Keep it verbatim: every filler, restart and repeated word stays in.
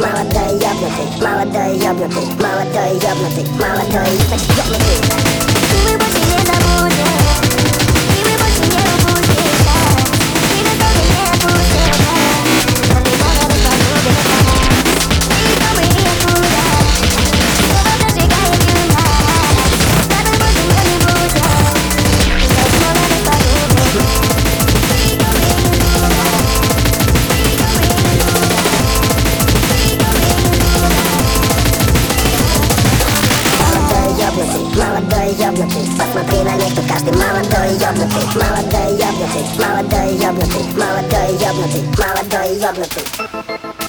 молодой ёбнутый, молодой ёбнутый, молодой ёбнутый, молодой ёбнутый. И мы больше не забудем, и мы больше не упустим шанс, и мы тоже не опустим глаз. Он никогда не погубит нас. И кто мы и откуда, снова зажигаем юность. С тобой больше мы не будем, но снова не погубим. Молодой ёбнутый, посмотри на них, тут каждый молодой ёбнутый, молодой ёбнутый, молодой ёбнутый, молодой ёбнутый, молодой ёбнутый.